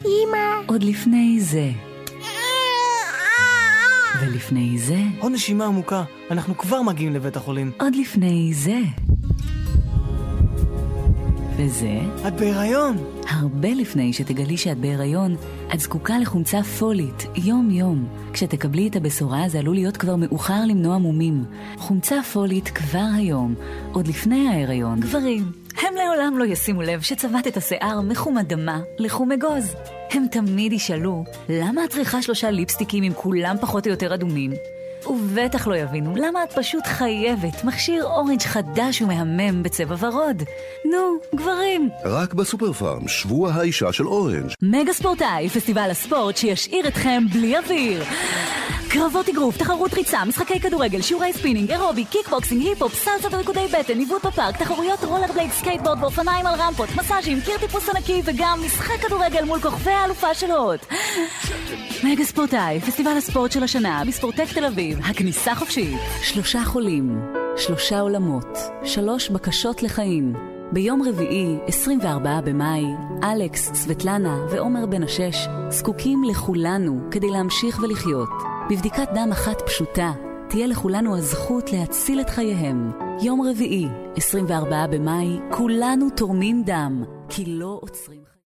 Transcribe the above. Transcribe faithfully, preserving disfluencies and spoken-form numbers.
אמא. עוד לפני זה. ולפני זה. עוד נשימה עמוקה, אנחנו כבר מגיעים לבית החולים. עוד לפני זה. וזה. את בהיריון. הרבה לפני שתגלי שאת בהיריון, את זקוקה לחומצה פולית, יום יום. כשתקבלי את הבשורה זה עלול להיות כבר מאוחר למנוע מומים. חומצה פולית כבר היום, עוד לפני ההיריון. גברים, הם לעולם לא ישימו לב שצבעת את השיער מחום אדמה לחום אגוז. הם תמיד ישאלו, למה את צריכה שלושה ליפסטיקים עם כולם פחות או יותר אדומים? ובטח לא יבינו למה את פשוט חייבת מכשיר אורנג' חדש ומהמם בצבע ורוד. נו, גברים. רק בסופר פארם, שבוע האישה של אורנג'. מגה ספורטאי, פסטיבל הספורט שישאיר אתכם בלי אוויר. קרבות אגרוף, תחרות ריצה, משחקי כדורגל, שיעורי ספינינג, אירובי, קיקבוקסינג, היפ-הופ, סלסה וריקודי בטן, ניווט בפארק, תחרויות רולר בלייד, סקייטבורד ואופניים על רמפות, מסאז'ים, קיר טיפוס ענקי וגם משחק כדורגל מול כוכבי האלופה של הוט. מגה ספורטאי, פסטיבל הספורט של השנה, בספורטק תל אביב, הכניסה חופשית. שלושה חולים, שלושה עולמות, שלוש בקשות לחיים. ביום רביעי, עשרים וארבעה במאי, אלכס, סבטלנה ועומר בן השש זקוקים לכולנו כדי להמשיך ולחיות. בבדיקת דם אחת פשוטה, תהיה לכולנו הזכות להציל את חייהם. יום רביעי, עשרים וארבעה במאי, כולנו תורמים דם, כי לא עוצרים.